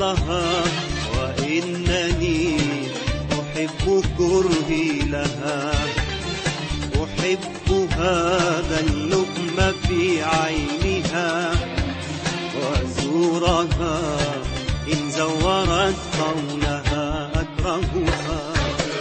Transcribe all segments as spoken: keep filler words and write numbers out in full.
زورها، وإنني أحب كرهي لها. أحب هذا اللؤم في عينها، وزورها إن زورت قولها. أكرهها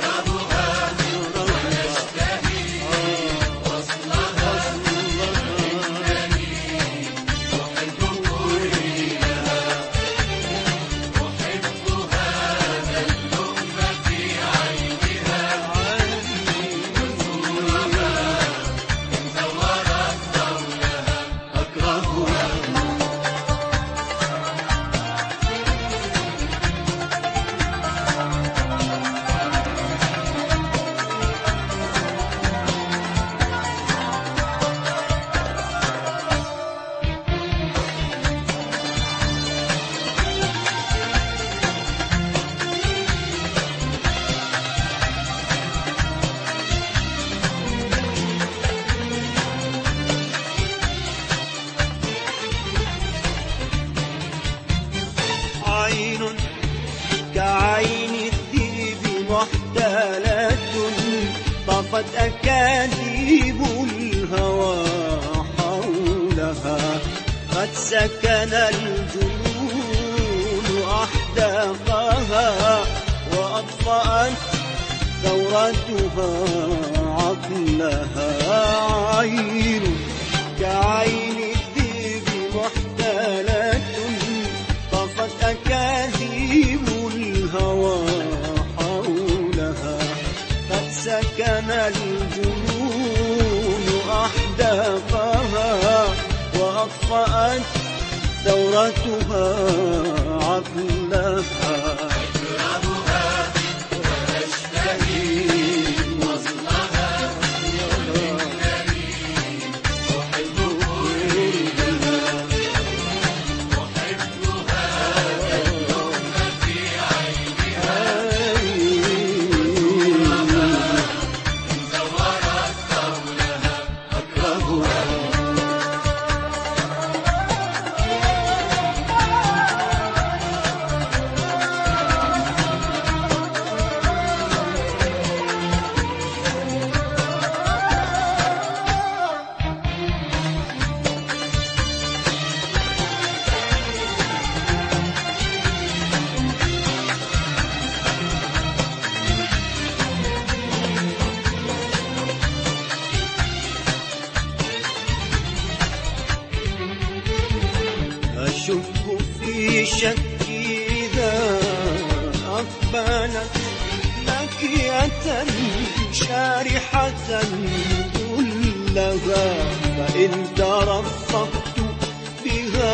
كعين الذئب محتالة، طفت أكاذيب الهوى حولها. قد سكن الجنون أحداقها، وأطفأت ثورتها عقلها. عين كعين الذئب محتالة، طفت أكاذيب الهوى حولها. قد سكن الجنون أحداقها، وأطفأت ثورتها عقلها. أكرهها وأشتهي وصلها، إنني أحب كرهها. أشك في شكي إذا أقبلت مكية شارحة كلها. فإن ترفقت بها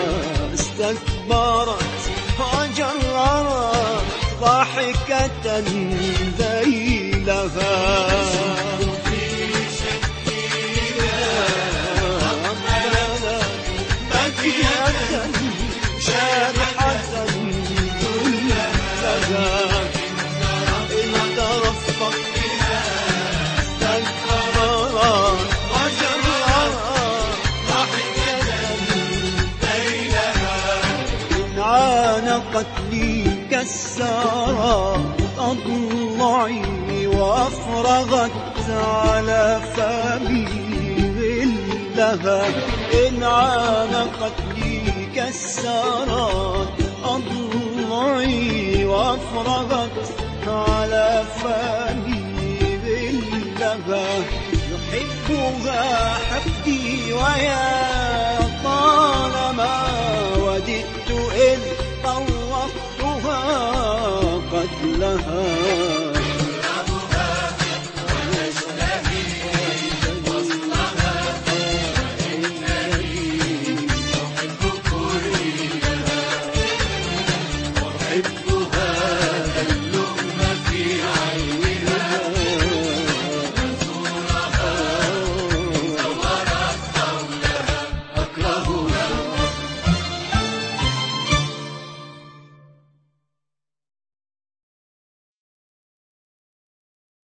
استكبرت وجررت ضاحكة ذيلها. شارحة كلها، إن ترفق بها استكبرت وجررت ضحكة ليلها. إن عانقت لي كسرت أضلعي، وأفرغت على فمي غلها. إن عانقت لي كسرت أضلعي، وأفرغت على فمي غلها. يحبها حبي ويا طالما وددت إذ طوقتها قتلها.